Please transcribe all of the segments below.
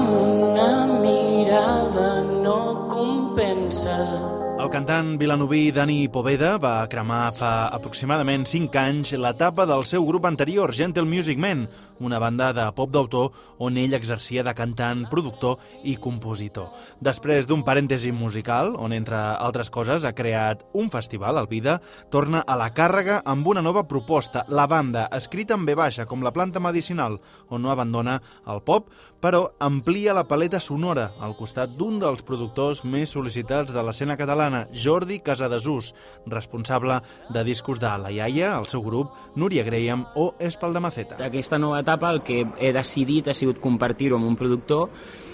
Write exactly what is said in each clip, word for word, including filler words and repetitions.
amb una mirada no compensa. El cantant vilanoví Dani Poveda va cremar fa aproximadament cinc anys l'etapa del seu grup anterior, Gentle Music Men, una banda de pop d'autor on ell exercia de cantant, productor i compositor. Després d'un parèntesi musical, on entre altres coses ha creat un festival, el Vida, torna a la càrrega amb una nova proposta, La Banda, escrita en ve baixa com la planta medicinal, on no abandona el pop, però amplia la paleta sonora al costat d'un dels productors més sol·licitats de l'escena catalana, Jordi Casadesús, responsable de discos de La Iaia, el seu grup, Núria Graham o Espaldamaceta. Aquesta nova etapa el que he decidit ha sigut compartir-ho amb un productor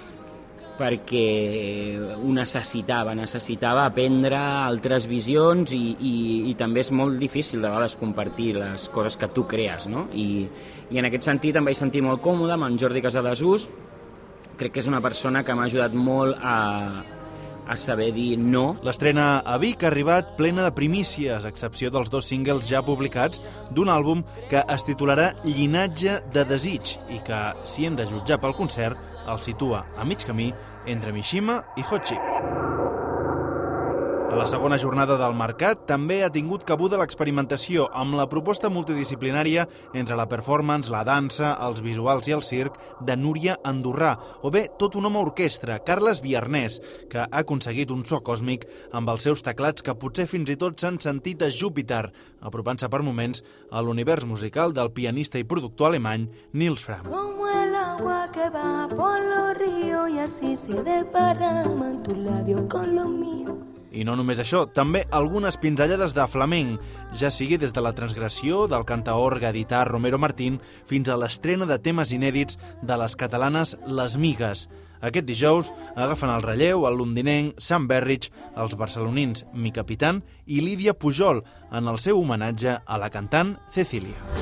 perquè ho necessitava, necessitava aprendre altres visions i, i, i també és molt difícil de vegades compartir les coses que tu crees, no? I, i en aquest sentit em vaig sentir molt còmode amb en Jordi Casadesús. Crec que és una persona que m'ha ajudat molt a, a saber dir no. L'estrena a Vic ha arribat plena de primícies, a excepció dels dos singles ja publicats d'un àlbum que es titularà Llinatge de desig i que, si hem de jutjar pel concert, el situa a mig camí entre Mishima i Hot Chip. A la segona jornada del mercat també ha tingut cabuda l'experimentació amb la proposta multidisciplinària entre la performance, la dansa, els visuals i el circ de Núria Andorrà, o bé tot un home orquestra, Carles Viarnès, que ha aconseguit un so còsmic amb els seus teclats que potser fins i tot s'han sentit a Júpiter, apropant-se per moments a l'univers musical del pianista i productor alemany Nils Frahm. Como el agua que va por los ríos y así se desparraman tus labios con los míos. I no només això, també algunes pinzellades de flamenc, ja sigui des de la transgressió del cantaor gadità Romero Martín fins a l'estrena de temes inèdits de les catalanes Les Migues. Aquest dijous agafen el relleu el londinenc Sam Berridge, els barcelonins Mi Capitán i Lídia Pujol en el seu homenatge a la cantant Cecília.